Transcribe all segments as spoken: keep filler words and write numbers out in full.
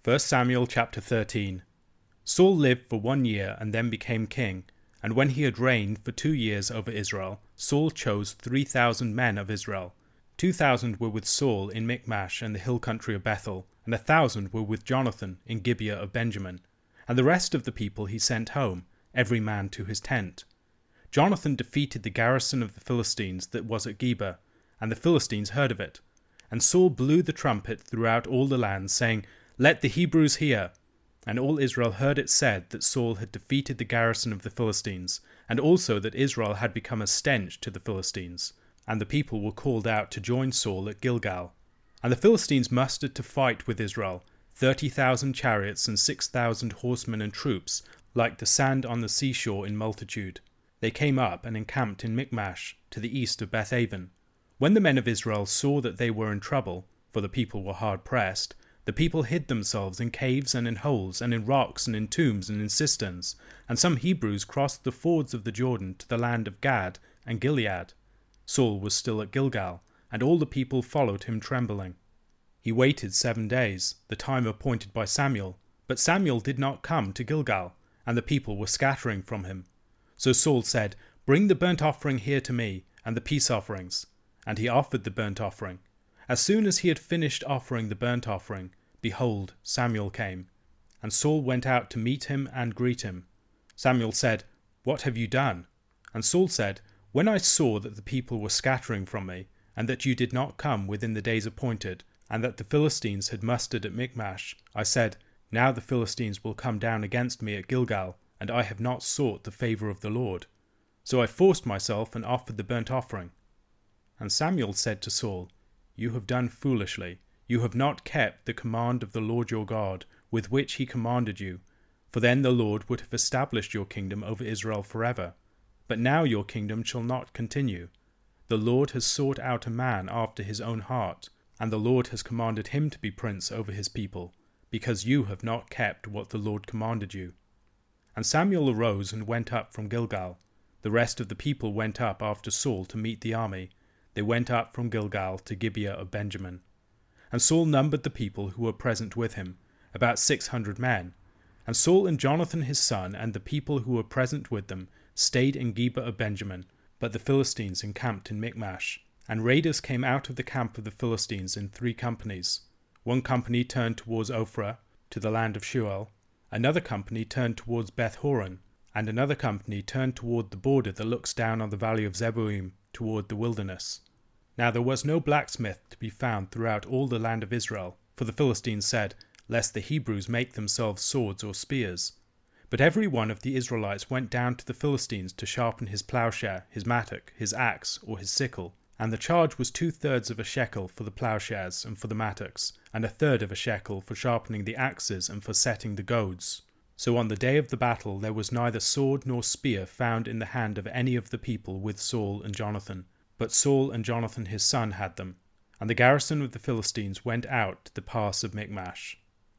First Samuel chapter thirteen. Saul lived for one year and then became king, and when he had reigned for two years over Israel, Saul chose three thousand men of Israel. Two thousand were with Saul in Michmash and the hill country of Bethel, and a thousand were with Jonathan in Gibeah of Benjamin. And the rest of the people he sent home, every man to his tent. Jonathan defeated the garrison of the Philistines that was at Geba, and the Philistines heard of it. And Saul blew the trumpet throughout all the land, saying, "Let the Hebrews hear." And all Israel heard it said that Saul had defeated the garrison of the Philistines, and also that Israel had become a stench to the Philistines. And the people were called out to join Saul at Gilgal. And the Philistines mustered to fight with Israel, thirty thousand chariots and six thousand horsemen and troops, like the sand on the seashore in multitude. They came up and encamped in Michmash, to the east of Bethaven. When the men of Israel saw that they were in trouble, for the people were hard pressed, the people hid themselves in caves and in holes and in rocks and in tombs and in cisterns, and some Hebrews crossed the fords of the Jordan to the land of Gad and Gilead. Saul was still at Gilgal, and all the people followed him trembling. He waited seven days, the time appointed by Samuel, but Samuel did not come to Gilgal, and the people were scattering from him. So Saul said, "Bring the burnt offering here to me, and the peace offerings." And he offered the burnt offering. As soon as he had finished offering the burnt offering, behold, Samuel came. And Saul went out to meet him and greet him. Samuel said, "What have you done?" And Saul said, "When I saw that the people were scattering from me, and that you did not come within the days appointed, and that the Philistines had mustered at Michmash, I said, Now the Philistines will come down against me at Gilgal, and I have not sought the favour of the Lord. So I forced myself and offered the burnt offering." And Samuel said to Saul, "You have done foolishly. You have not kept the command of the Lord your God, with which he commanded you, for then the Lord would have established your kingdom over Israel forever. But now your kingdom shall not continue. The Lord has sought out a man after his own heart, and the Lord has commanded him to be prince over his people, because you have not kept what the Lord commanded you." And Samuel arose and went up from Gilgal. The rest of the people went up after Saul to meet the army. They went up from Gilgal to Gibeah of Benjamin. And Saul numbered the people who were present with him, about six hundred men. And Saul and Jonathan his son and the people who were present with them stayed in Gibeah of Benjamin, but the Philistines encamped in Michmash. And raiders came out of the camp of the Philistines in three companies. One company turned towards Ophrah, to the land of Shual. Another company turned towards Beth-horon, and another company turned toward the border that looks down on the valley of Zeboim, toward the wilderness. Now there was no blacksmith to be found throughout all the land of Israel, for the Philistines said, "Lest the Hebrews make themselves swords or spears." But every one of the Israelites went down to the Philistines to sharpen his plowshare, his mattock, his axe, or his sickle. And the charge was two-thirds of a shekel for the plowshares and for the mattocks, and a third of a shekel for sharpening the axes and for setting the goads. So on the day of the battle there was neither sword nor spear found in the hand of any of the people with Saul and Jonathan, but Saul and Jonathan his son had them. And the garrison of the Philistines went out to the pass of Michmash.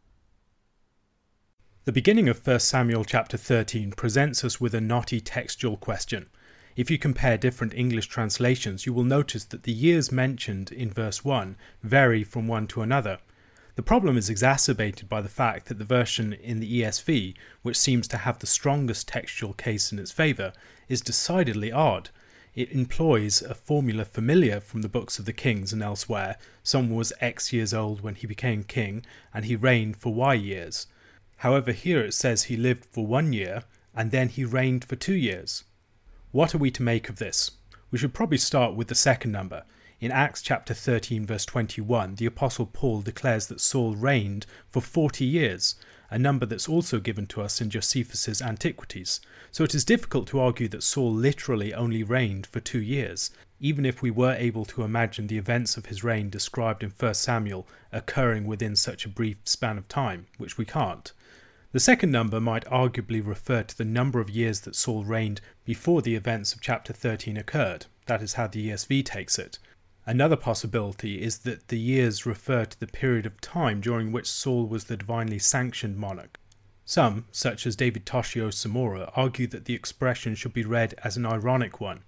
The beginning of First Samuel chapter thirteen presents us with a knotty textual question. If you compare different English translations, you will notice that the years mentioned in verse one vary from one to another. The problem is exacerbated by the fact that the version in the E S V, which seems to have the strongest textual case in its favour, is decidedly odd. It employs a formula familiar from the books of the Kings and elsewhere. Someone was X years old when he became king, and he reigned for Y years. However, here it says he lived for one year, and then he reigned for two years. What are we to make of this? We should probably start with the second number. In Acts chapter thirteen verse twenty-one, the Apostle Paul declares that Saul reigned for forty years, a number that's also given to us in Josephus's Antiquities. So it is difficult to argue that Saul literally only reigned for two years, even if we were able to imagine the events of his reign described in First Samuel occurring within such a brief span of time, which we can't. The second number might arguably refer to the number of years that Saul reigned before the events of chapter thirteen occurred. That is how the E S V takes it. Another possibility is that the years refer to the period of time during which Saul was the divinely sanctioned monarch. Some, such as David Toshio Samora, argue that the expression should be read as an ironic one.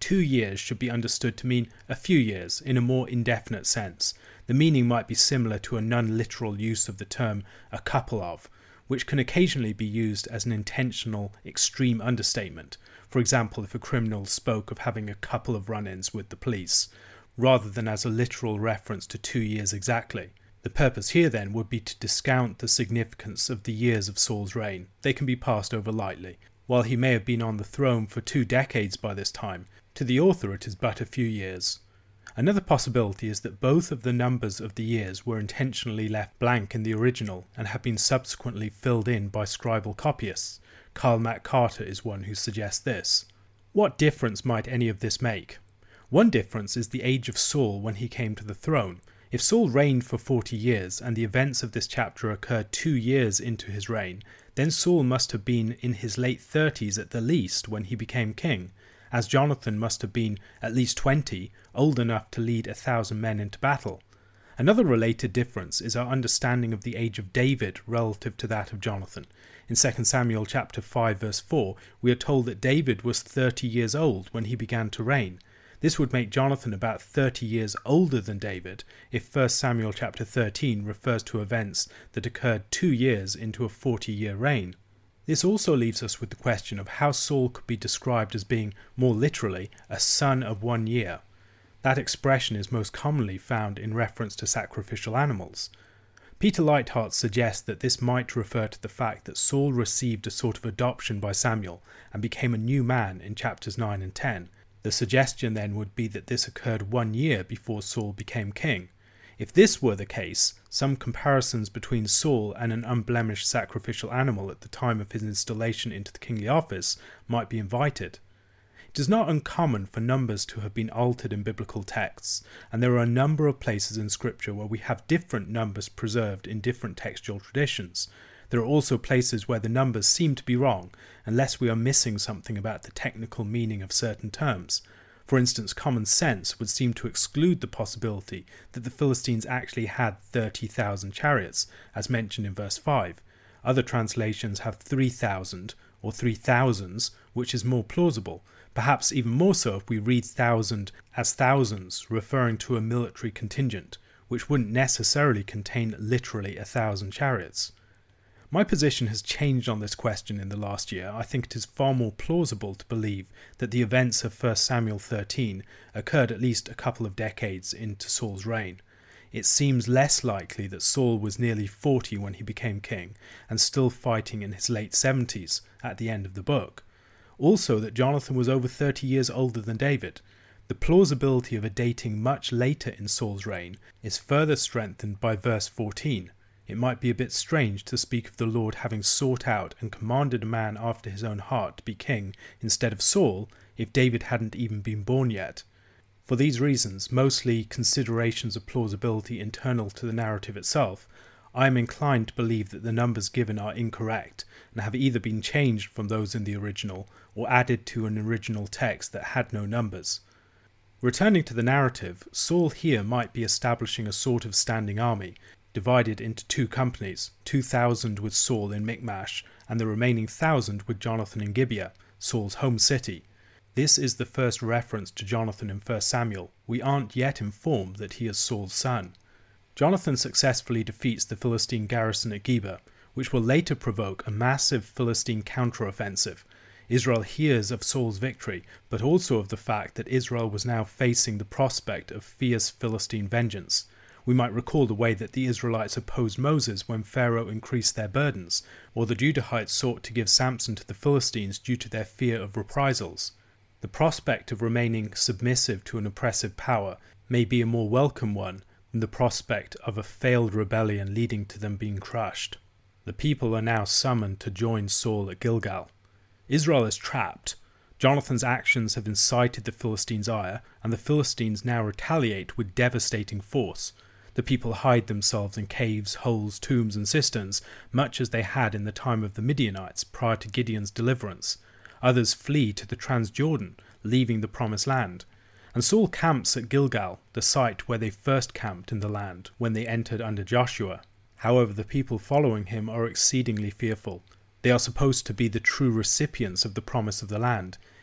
two years should be understood to mean a few years in a more indefinite sense. The meaning might be similar to a non-literal use of the term a couple of, which can occasionally be used as an intentional extreme understatement. For example, if a criminal spoke of having a couple of run-ins with the police, rather than as a literal reference to two years exactly. The purpose here then would be to discount the significance of the years of Saul's reign. They can be passed over lightly. While he may have been on the throne for two decades by this time, to the author it is but a few years. Another possibility is that both of the numbers of the years were intentionally left blank in the original and have been subsequently filled in by scribal copyists. Karl Mac Carter is one who suggests this. What difference might any of this make? One difference is the age of Saul when he came to the throne. If Saul reigned for forty years and the events of this chapter occurred two years into his reign, then Saul must have been in his late thirties at the least when he became king, as Jonathan must have been at least twenty, old enough to lead a thousand men into battle. Another related difference is our understanding of the age of David relative to that of Jonathan. In Second Samuel chapter five verse four, we are told that David was thirty years old when he began to reign. This would make Jonathan about thirty years older than David if First Samuel chapter thirteen refers to events that occurred two years into a forty-year reign. This also leaves us with the question of how Saul could be described as being, more literally, a son of one year. That expression is most commonly found in reference to sacrificial animals. Peter Leithart suggests that this might refer to the fact that Saul received a sort of adoption by Samuel and became a new man in chapters nine and ten. The suggestion then would be that this occurred one year before Saul became king. If this were the case, some comparisons between Saul and an unblemished sacrificial animal at the time of his installation into the kingly office might be invited. It is not uncommon for numbers to have been altered in biblical texts, and there are a number of places in Scripture where we have different numbers preserved in different textual traditions. There are also places where the numbers seem to be wrong, unless we are missing something about the technical meaning of certain terms. For instance, common sense would seem to exclude the possibility that the Philistines actually had thirty thousand chariots, as mentioned in verse five. Other translations have three thousand, or three thousands, which is more plausible, perhaps even more so if we read thousand as thousands, referring to a military contingent, which wouldn't necessarily contain literally a thousand chariots. My position has changed on this question in the last year. I think it is far more plausible to believe that the events of First Samuel thirteen occurred at least a couple of decades into Saul's reign. It seems less likely that Saul was nearly forty when he became king and still fighting in his late seventies at the end of the book. Also that Jonathan was over thirty years older than David. The plausibility of a dating much later in Saul's reign is further strengthened by verse fourteen. It might be a bit strange to speak of the Lord having sought out and commanded a man after his own heart to be king instead of Saul if David hadn't even been born yet. For these reasons, mostly considerations of plausibility internal to the narrative itself, I am inclined to believe that the numbers given are incorrect and have either been changed from those in the original or added to an original text that had no numbers. Returning to the narrative, Saul here might be establishing a sort of standing army, divided into two companies, two thousand with Saul in Michmash and the remaining thousand with Jonathan in Gibeah, Saul's home city. This is the first reference to Jonathan in First Samuel. We aren't yet informed that he is Saul's son. Jonathan successfully defeats the Philistine garrison at Gibeah, which will later provoke a massive Philistine counteroffensive. Israel hears of Saul's victory, but also of the fact that Israel was now facing the prospect of fierce Philistine vengeance. We might recall the way that the Israelites opposed Moses when Pharaoh increased their burdens, or the Judahites sought to give Samson to the Philistines due to their fear of reprisals. The prospect of remaining submissive to an oppressive power may be a more welcome one than the prospect of a failed rebellion leading to them being crushed. The people are now summoned to join Saul at Gilgal. Israel is trapped. Jonathan's actions have incited the Philistines' ire, and the Philistines now retaliate with devastating force. The people hide themselves in caves, holes, tombs, and cisterns, much as they had in the time of the Midianites prior to Gideon's deliverance. Others flee to the Transjordan, leaving the Promised Land. And Saul camps at Gilgal, the site where they first camped in the land when they entered under Joshua. However, the people following him are exceedingly fearful. They are supposed to be the true recipients of the promise of the land,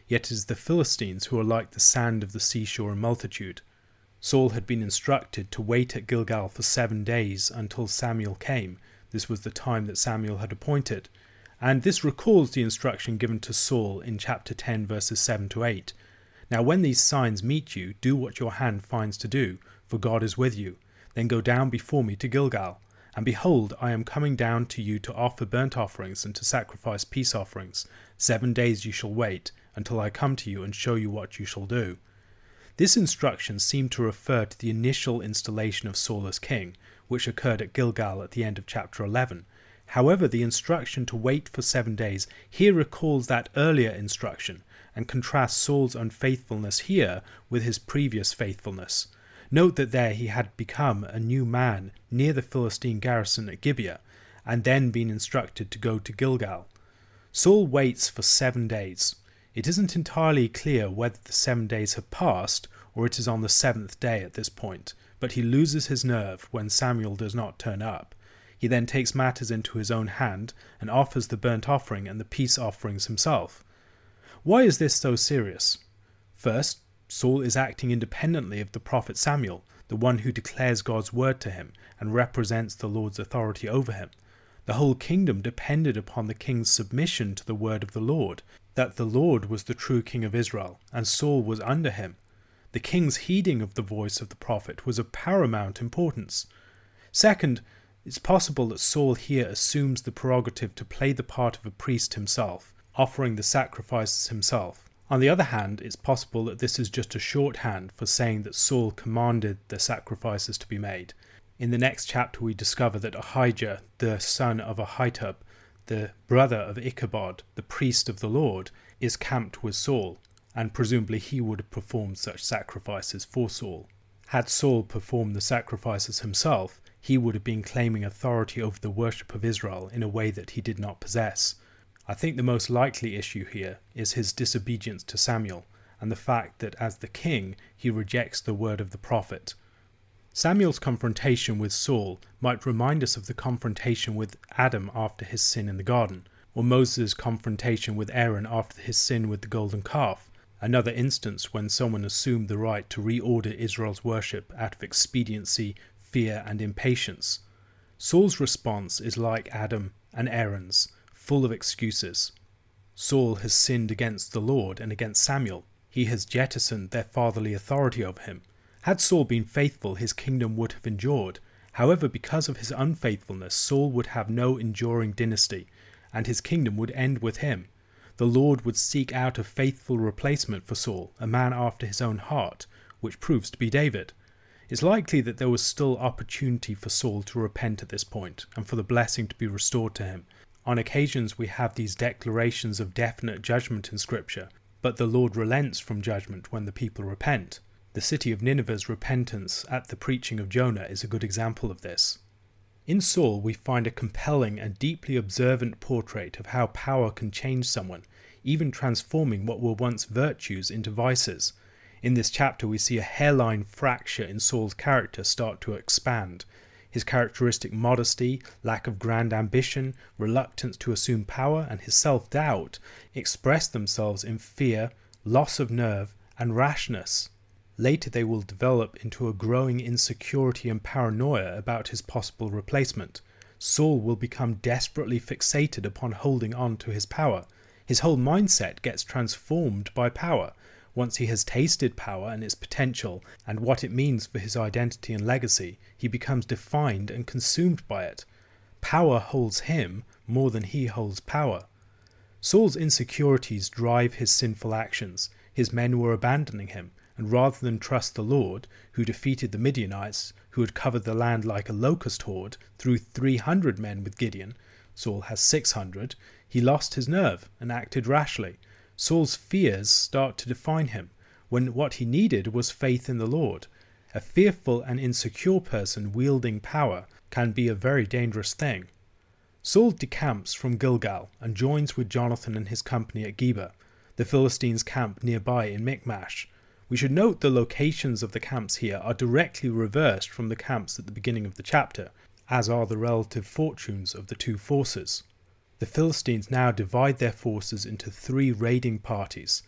yet it is the Philistines who are like the sand of the seashore in multitude. Saul had been instructed to wait at Gilgal for seven days until Samuel came. This was the time that Samuel had appointed. And this recalls the instruction given to Saul in chapter ten, verses seven to eight. Now when these signs meet you, do what your hand finds to do, for God is with you. Then go down before me to Gilgal. And behold, I am coming down to you to offer burnt offerings and to sacrifice peace offerings. Seven days you shall wait, until I come to you and show you what you shall do. This instruction seemed to refer to the initial installation of Saul as king, which occurred at Gilgal at the end of chapter eleven. However, the instruction to wait for seven days here recalls that earlier instruction and contrasts Saul's unfaithfulness here with his previous faithfulness. Note that there he had become a new man near the Philistine garrison at Gibeah, and then been instructed to go to Gilgal. Saul waits for seven days. It isn't entirely clear whether the seven days have passed or it is on the seventh day at this point, but he loses his nerve when Samuel does not turn up. He then takes matters into his own hand and offers the burnt offering and the peace offerings himself. Why is this so serious? First, Saul is acting independently of the prophet Samuel, the one who declares God's word to him and represents the Lord's authority over him. The whole kingdom depended upon the king's submission to the word of the Lord, that the Lord was the true king of Israel, and Saul was under him. The king's heeding of the voice of the prophet was of paramount importance. Second, it's possible that Saul here assumes the prerogative to play the part of a priest himself, offering the sacrifices himself. On the other hand, it's possible that this is just a shorthand for saying that Saul commanded the sacrifices to be made. In the next chapter we discover that Ahijah, the son of Ahitub, the brother of Ichabod, the priest of the Lord, is camped with Saul, and presumably he would have performed such sacrifices for Saul. Had Saul performed the sacrifices himself, he would have been claiming authority over the worship of Israel in a way that he did not possess. I think the most likely issue here is his disobedience to Samuel, and the fact that as the king he rejects the word of the prophet. Samuel's confrontation with Saul might remind us of the confrontation with Adam after his sin in the garden, or Moses' confrontation with Aaron after his sin with the golden calf, another instance when someone assumed the right to reorder Israel's worship out of expediency, fear and impatience. Saul's response is like Adam and Aaron's, full of excuses. Saul has sinned against the Lord and against Samuel. He has jettisoned their fatherly authority over him. Had Saul been faithful, his kingdom would have endured. However, because of his unfaithfulness, Saul would have no enduring dynasty, and his kingdom would end with him. The Lord would seek out a faithful replacement for Saul, a man after his own heart, which proves to be David. It's likely that there was still opportunity for Saul to repent at this point, and for the blessing to be restored to him. On occasions we have these declarations of definite judgment in Scripture, but the Lord relents from judgment when the people repent. The city of Nineveh's repentance at the preaching of Jonah is a good example of this. In Saul we find a compelling and deeply observant portrait of how power can change someone, even transforming what were once virtues into vices. In this chapter we see a hairline fracture in Saul's character start to expand. His characteristic modesty, lack of grand ambition, reluctance to assume power, and his self-doubt express themselves in fear, loss of nerve, and rashness. Later they will develop into a growing insecurity and paranoia about his possible replacement. Saul will become desperately fixated upon holding on to his power. His whole mindset gets transformed by power. Once he has tasted power and its potential and what it means for his identity and legacy, he becomes defined and consumed by it. Power holds him more than he holds power. Saul's insecurities drive his sinful actions. His men were abandoning him, and rather than trust the Lord, who defeated the Midianites, who had covered the land like a locust horde, through three hundred men with Gideon, Saul has six hundred, he lost his nerve and acted rashly. Saul's fears start to define him, when what he needed was faith in the Lord. A fearful and insecure person wielding power can be a very dangerous thing. Saul decamps from Gilgal and joins with Jonathan and his company at Geba. The Philistines camp nearby in Michmash. We should note the locations of the camps here are directly reversed from the camps at the beginning of the chapter, as are the relative fortunes of the two forces. The Philistines now divide their forces into three raiding parties.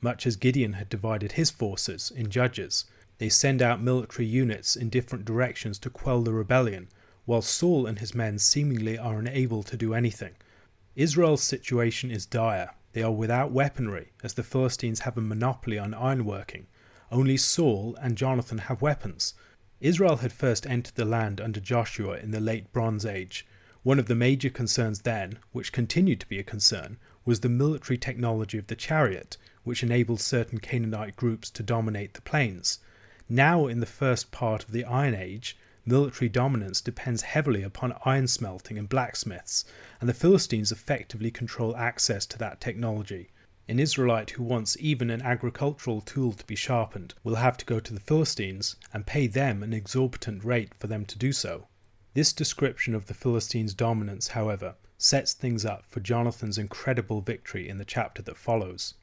much as Gideon had divided his forces in Judges. They send out military units in different directions to quell the rebellion, while Saul and his men seemingly are unable to do anything. Israel's situation is dire. They are without weaponry, as the Philistines have a monopoly on ironworking. Only Saul and Jonathan have weapons. Israel had first entered the land under Joshua in the late Bronze Age. One of the major concerns then, which continued to be a concern, was the military technology of the chariot, which enabled certain Canaanite groups to dominate the plains. Now, in the first part of the Iron Age, military dominance depends heavily upon iron smelting and blacksmiths, and the Philistines effectively control access to that technology. An Israelite who wants even an agricultural tool to be sharpened will have to go to the Philistines and pay them an exorbitant rate for them to do so. This description of the Philistines' dominance, however, sets things up for Jonathan's incredible victory in the chapter that follows.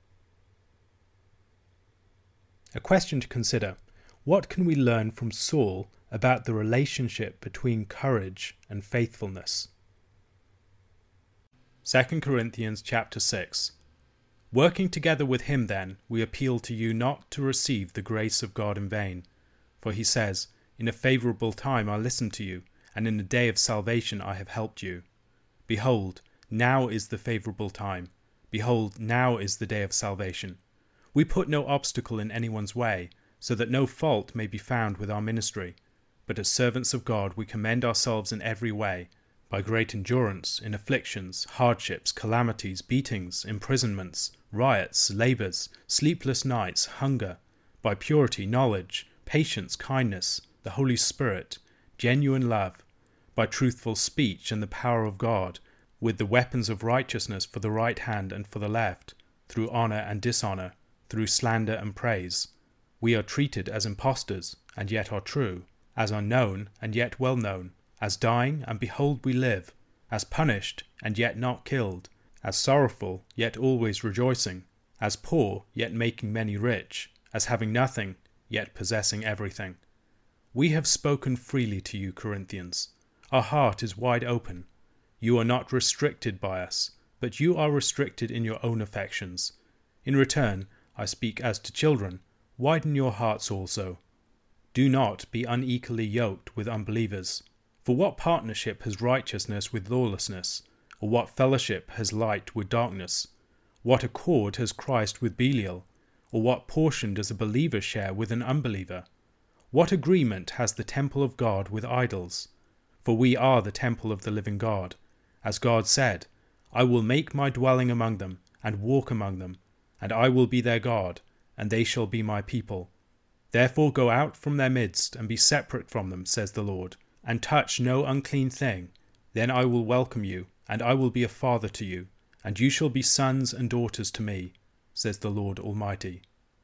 A question to consider: what can we learn from Saul about the relationship between courage and faithfulness? Second Corinthians chapter six. Working together with him then, we appeal to you not to receive the grace of God in vain. For he says, in a favourable time I listened to you, and in a day of salvation I have helped you. Behold, now is the favourable time. Behold, now is the day of salvation. We put no obstacle in anyone's way, so that no fault may be found with our ministry. But as servants of God we commend ourselves in every way, by great endurance, in afflictions, hardships, calamities, beatings, imprisonments, riots, labours, sleepless nights, hunger, by purity, knowledge, patience, kindness, the Holy Spirit, genuine love, by truthful speech and the power of God, with the weapons of righteousness for the right hand and for the left, through honour and dishonour, through slander and praise. We are treated as impostors, and yet are true, as unknown, and yet well known, as dying, and behold we live, as punished, and yet not killed, as sorrowful, yet always rejoicing, as poor, yet making many rich, as having nothing, yet possessing everything. We have spoken freely to you, Corinthians. Our heart is wide open. You are not restricted by us, but you are restricted in your own affections. In return, I speak as to children, widen your hearts also. Do not be unequally yoked with unbelievers. For what partnership has righteousness with lawlessness? Or what fellowship has light with darkness? What accord has Christ with Belial? Or what portion does a believer share with an unbeliever? What agreement has the temple of God with idols? For we are the temple of the living God. As God said, I will make my dwelling among them, and walk among them, and I will be their God, and they shall be my people. Therefore go out from their midst, and be separate from them, says the Lord, and touch no unclean thing. Then I will welcome you, and I will be a father to you, and you shall be sons and daughters to me, says the Lord Almighty.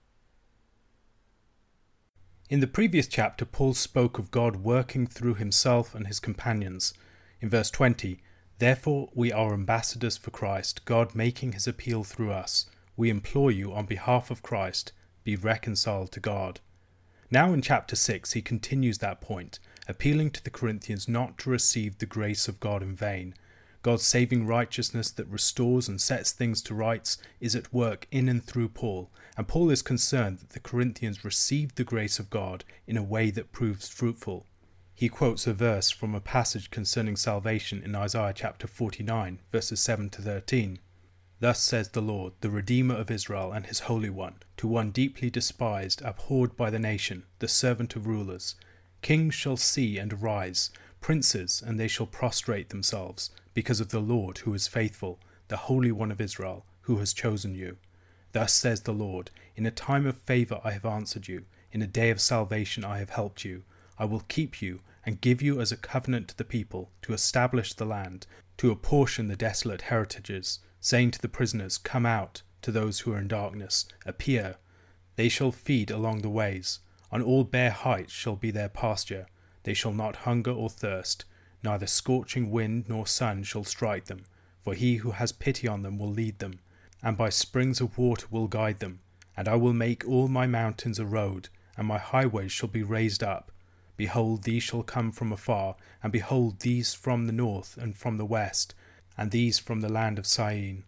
In the previous chapter, Paul spoke of God working through himself and his companions. In verse twenty, therefore we are ambassadors for Christ, God making his appeal through us. We implore you on behalf of Christ, be reconciled to God. Now in chapter six he continues that point, appealing to the Corinthians not to receive the grace of God in vain. God's saving righteousness that restores and sets things to rights is at work in and through Paul, and Paul is concerned that the Corinthians receive the grace of God in a way that proves fruitful. He quotes a verse from a passage concerning salvation in Isaiah chapter forty-nine, verses seven to thirteen. Thus says the Lord, the Redeemer of Israel and his Holy One, to one deeply despised, abhorred by the nation, the servant of rulers. Kings shall see and arise, princes, and they shall prostrate themselves, because of the Lord who is faithful, the Holy One of Israel, who has chosen you. Thus says the Lord, in a time of favour I have answered you, in a day of salvation I have helped you. I will keep you, and give you as a covenant to the people, to establish the land, to apportion the desolate heritages, saying to the prisoners, come out, to those who are in darkness, appear. They shall feed along the ways, on all bare heights shall be their pasture. They shall not hunger or thirst, neither scorching wind nor sun shall strike them, for he who has pity on them will lead them, and by springs of water will guide them. And I will make all my mountains a road, and my highways shall be raised up. Behold, these shall come from afar, and behold, these from the north and from the west, and these from the land of Syene.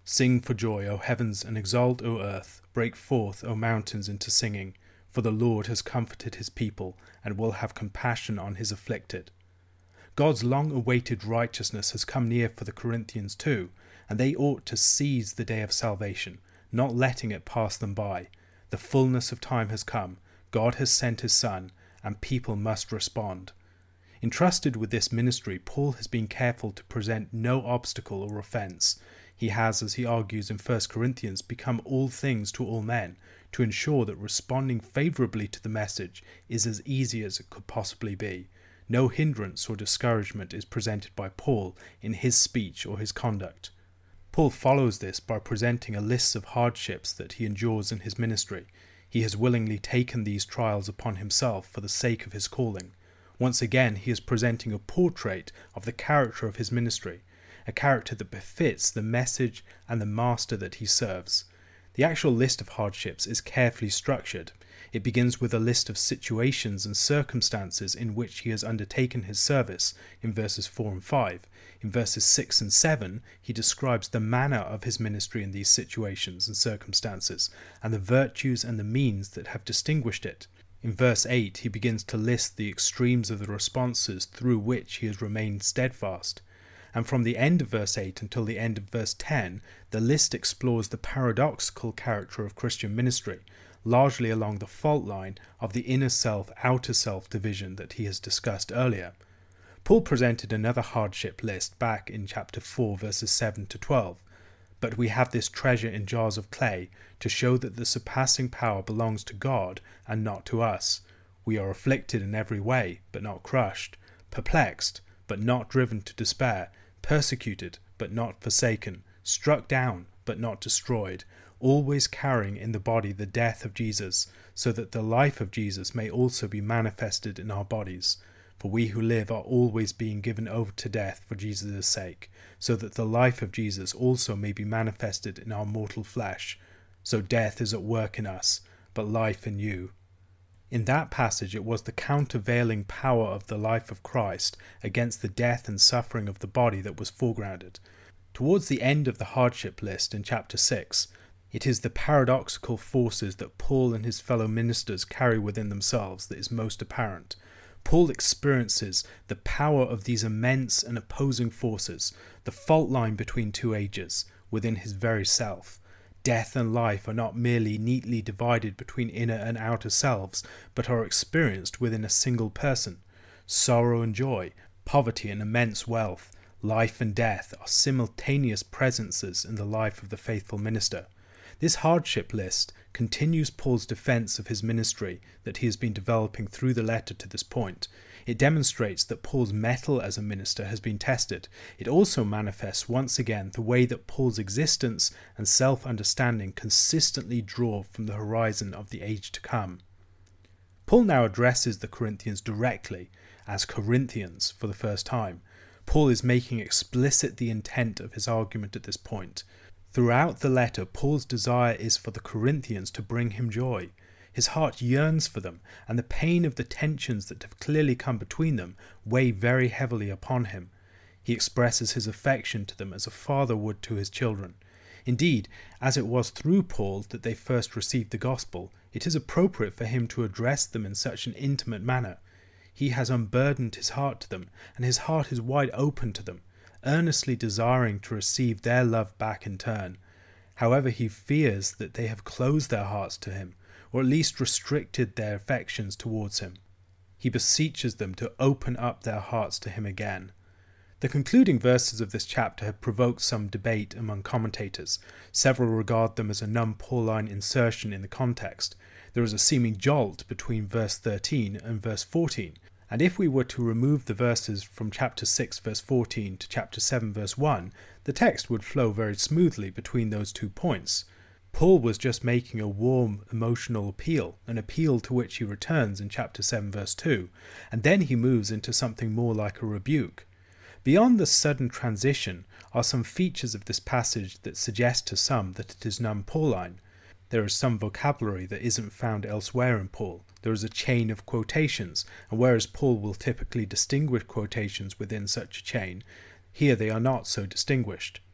Sing for joy, O heavens, and exult, O earth. Break forth, O mountains, into singing. For the Lord has comforted his people, and will have compassion on his afflicted. God's long-awaited righteousness has come near for the Corinthians too, and they ought to seize the day of salvation, not letting it pass them by. The fullness of time has come, God has sent his Son, and people must respond. Entrusted with this ministry, Paul has been careful to present no obstacle or offence. He has, as he argues in First Corinthians, become all things to all men, to ensure that responding favourably to the message is as easy as it could possibly be. No hindrance or discouragement is presented by Paul in his speech or his conduct. Paul follows this by presenting a list of hardships that he endures in his ministry. He has willingly taken these trials upon himself for the sake of his calling. Once again, he is presenting a portrait of the character of his ministry, a character that befits the message and the master that he serves. The actual list of hardships is carefully structured. It begins with a list of situations and circumstances in which he has undertaken his service in verses four and five. In verses six and seven, he describes the manner of his ministry in these situations and circumstances, and the virtues and the means that have distinguished it. In verse eight, he begins to list the extremes of the responses through which he has remained steadfast. And from the end of verse eight until the end of verse ten, the list explores the paradoxical character of Christian ministry, largely along the fault line of the inner self-outer self division that he has discussed earlier. Paul presented another hardship list back in chapter four, verses seven to twelve. But we have this treasure in jars of clay to show that the surpassing power belongs to God and not to us. We are afflicted in every way, but not crushed, perplexed, but not driven to despair, persecuted, but not forsaken, struck down, but not destroyed, always carrying in the body the death of Jesus, so that the life of Jesus may also be manifested in our bodies. For we who live are always being given over to death for Jesus' sake, so that the life of Jesus also may be manifested in our mortal flesh. So death is at work in us, but life in you. In that passage, it was the countervailing power of the life of Christ against the death and suffering of the body that was foregrounded. Towards the end of the hardship list in chapter six, it is the paradoxical forces that Paul and his fellow ministers carry within themselves that is most apparent. Paul experiences the power of these immense and opposing forces, the fault line between two ages, within his very self. Death and life are not merely neatly divided between inner and outer selves, but are experienced within a single person. Sorrow and joy, poverty and immense wealth, life and death are simultaneous presences in the life of the faithful minister. This hardship list continues Paul's defense of his ministry that he has been developing through the letter to this point. It demonstrates that Paul's mettle as a minister has been tested. It also manifests once again the way that Paul's existence and self-understanding consistently draw from the horizon of the age to come. Paul now addresses the Corinthians directly, as Corinthians, for the first time. Paul is making explicit the intent of his argument at this point. Throughout the letter, Paul's desire is for the Corinthians to bring him joy. His heart yearns for them, and the pain of the tensions that have clearly come between them weigh very heavily upon him. He expresses his affection to them as a father would to his children. Indeed, as it was through Paul that they first received the gospel, it is appropriate for him to address them in such an intimate manner. He has unburdened his heart to them, and his heart is wide open to them, earnestly desiring to receive their love back in turn. However, he fears that they have closed their hearts to him, or at least restricted their affections towards him. He beseeches them to open up their hearts to him again. The concluding verses of this chapter have provoked some debate among commentators. Several regard them as a non-Pauline insertion in the context. There is a seeming jolt between verse thirteen and verse fourteen, and if we were to remove the verses from chapter six verse fourteen to chapter seven verse one, the text would flow very smoothly between those two points. Paul was just making a warm emotional appeal, an appeal to which he returns in chapter seven verse two, and then he moves into something more like a rebuke. Beyond the sudden transition are some features of this passage that suggest to some that it is non-Pauline. There is some vocabulary that isn't found elsewhere in Paul. There is a chain of quotations, and whereas Paul will typically distinguish quotations within such a chain, here they are not so distinguished.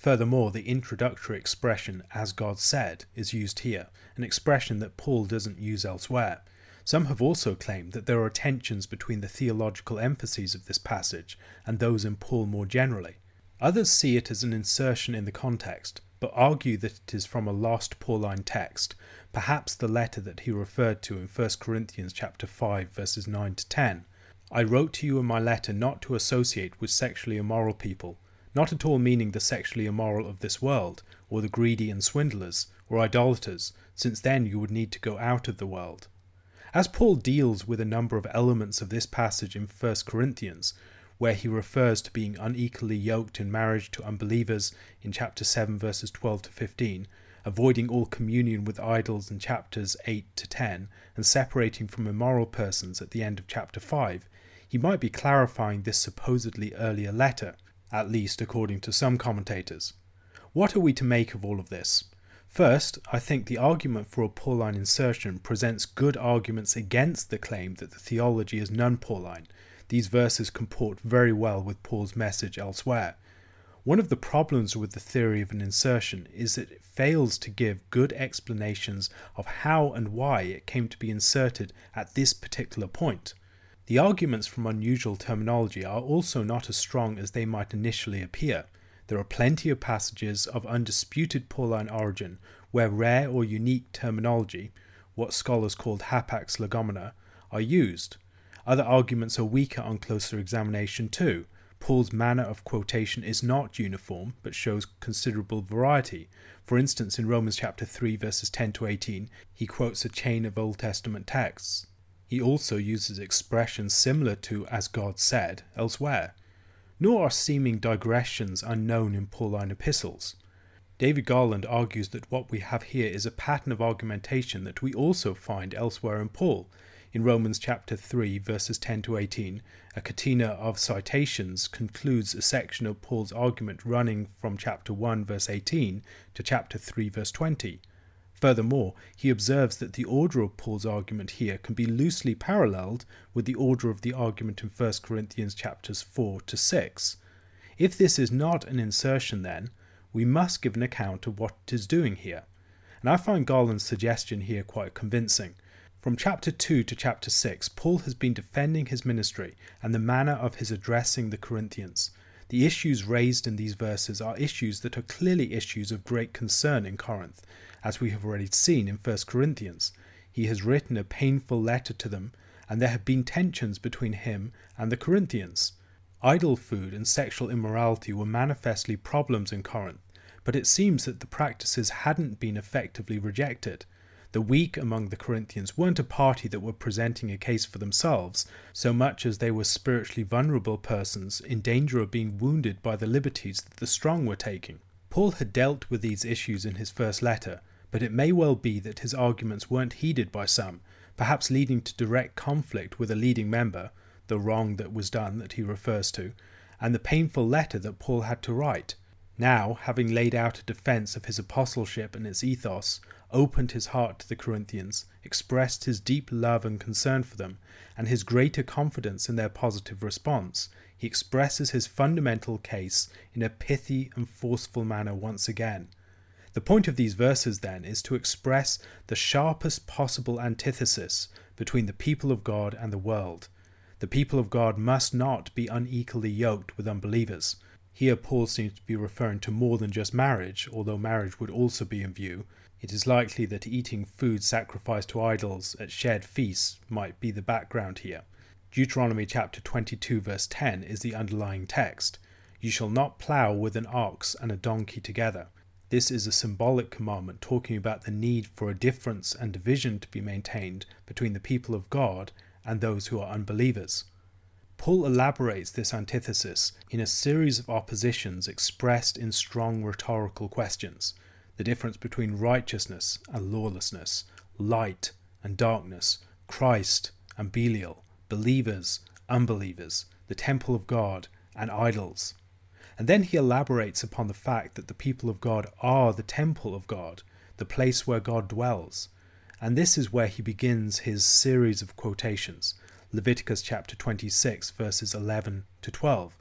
Furthermore, the introductory expression, "as God said," is used here, an expression that Paul doesn't use elsewhere. Some have also claimed that there are tensions between the theological emphases of this passage and those in Paul more generally. Others see it as an insertion in the context, but argue that it is from a lost Pauline text, perhaps the letter that he referred to in First Corinthians chapter five verses nine to ten. "I wrote to you in my letter not to associate with sexually immoral people," not at all meaning the sexually immoral of this world, or the greedy and swindlers, or idolaters, since then you would need to go out of the world. As Paul deals with a number of elements of this passage in First Corinthians, where he refers to being unequally yoked in marriage to unbelievers in chapter seven verses twelve to fifteen, avoiding all communion with idols in chapters eight to ten, and separating from immoral persons at the end of chapter five, he might be clarifying this supposedly earlier letter, at least according to some commentators. What are we to make of all of this? First, I think the argument for a Pauline insertion presents good arguments against the claim that the theology is non-Pauline. These verses comport very well with Paul's message elsewhere. One of the problems with the theory of an insertion is that it fails to give good explanations of how and why it came to be inserted at this particular point. The arguments from unusual terminology are also not as strong as they might initially appear. There are plenty of passages of undisputed Pauline origin where rare or unique terminology, what scholars call hapax legomena, are used. Other arguments are weaker on closer examination too. Paul's manner of quotation is not uniform, but shows considerable variety. For instance, in Romans chapter three verses ten to eighteen, he quotes a chain of Old Testament texts. He also uses expressions similar to "as God said" elsewhere. Nor are seeming digressions unknown in Pauline epistles. David Garland argues that what we have here is a pattern of argumentation that we also find elsewhere in Paul. In Romans chapter three verses ten to eighteen, a catena of citations concludes a section of Paul's argument running from chapter one verse eighteen to chapter three verse twenty. Furthermore, he observes that the order of Paul's argument here can be loosely paralleled with the order of the argument in First Corinthians chapters four to six. If this is not an insertion then, we must give an account of what it is doing here. And I find Garland's suggestion here quite convincing. From chapter two to chapter six, Paul has been defending his ministry and the manner of his addressing the Corinthians. The issues raised in these verses are issues that are clearly issues of great concern in Corinth, as we have already seen in First Corinthians. He has written a painful letter to them, and there have been tensions between him and the Corinthians. Idol food and sexual immorality were manifestly problems in Corinth, but it seems that the practices hadn't been effectively rejected. The weak among the Corinthians weren't a party that were presenting a case for themselves, so much as they were spiritually vulnerable persons in danger of being wounded by the liberties that the strong were taking. Paul had dealt with these issues in his first letter, but it may well be that his arguments weren't heeded by some, perhaps leading to direct conflict with a leading member, the wrong that was done that he refers to, and the painful letter that Paul had to write. Now, having laid out a defence of his apostleship and its ethos, opened his heart to the Corinthians, expressed his deep love and concern for them, and his greater confidence in their positive response, he expresses his fundamental case in a pithy and forceful manner once again. The point of these verses, then, is to express the sharpest possible antithesis between the people of God and the world. The people of God must not be unequally yoked with unbelievers. Here Paul seems to be referring to more than just marriage, although marriage would also be in view. It is likely that eating food sacrificed to idols at shared feasts might be the background here. Deuteronomy chapter twenty-two verse ten is the underlying text. You shall not plough with an ox and a donkey together. This is a symbolic commandment talking about the need for a difference and division to be maintained between the people of God and those who are unbelievers. Paul elaborates this antithesis in a series of oppositions expressed in strong rhetorical questions. The difference between righteousness and lawlessness, light and darkness, Christ and Belial, believers, unbelievers, the temple of God and idols. And then he elaborates upon the fact that the people of God are the temple of God, the place where God dwells. And this is where he begins his series of quotations. Leviticus chapter twenty-six verses eleven to twelve.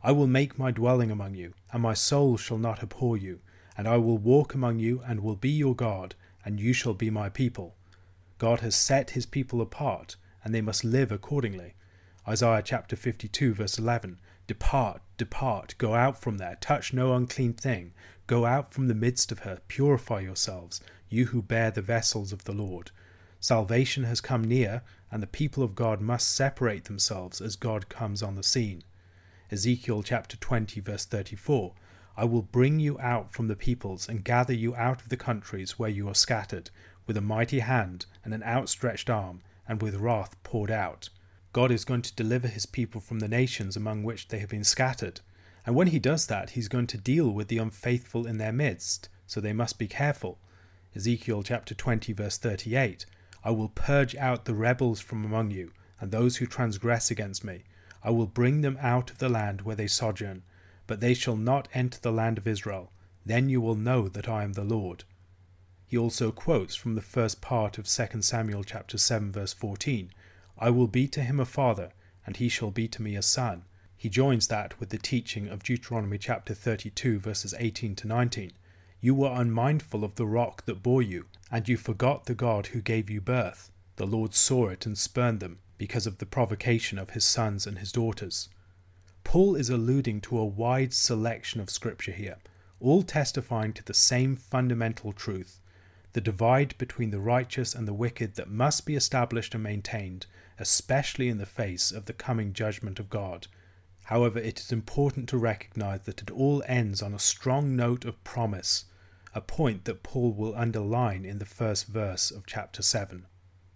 I will make my dwelling among you, and my soul shall not abhor you, and I will walk among you, and will be your God, and you shall be my people. God has set his people apart, and they must live accordingly. Isaiah chapter fifty-two verse eleven, Depart, depart, go out from there, touch no unclean thing, go out from the midst of her, purify yourselves, you who bear the vessels of the Lord. Salvation has come near, and the people of God must separate themselves as God comes on the scene. Ezekiel chapter twenty verse thirty-four, I will bring you out from the peoples and gather you out of the countries where you are scattered, with a mighty hand and an outstretched arm, and with wrath poured out. God is going to deliver his people from the nations among which they have been scattered. And when he does that, he's going to deal with the unfaithful in their midst, so they must be careful. Ezekiel chapter twenty verse thirty-eight, I will purge out the rebels from among you, and those who transgress against me. I will bring them out of the land where they sojourn, but they shall not enter the land of Israel. Then you will know that I am the Lord. He also quotes from the first part of Second Samuel chapter seven verse fourteen, I will be to him a father, and he shall be to me a son. He joins that with the teaching of Deuteronomy chapter thirty-two verses eighteen to nineteen. You were unmindful of the rock that bore you, and you forgot the God who gave you birth. The Lord saw it and spurned them, because of the provocation of his sons and his daughters. Paul is alluding to a wide selection of scripture here, all testifying to the same fundamental truth, the divide between the righteous and the wicked that must be established and maintained, especially in the face of the coming judgment of God. However, it is important to recognize that it all ends on a strong note of promise, a point that Paul will underline in the first verse of chapter seven.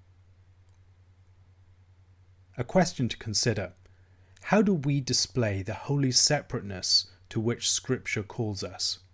A question to consider. How do we display the holy separateness to which Scripture calls us?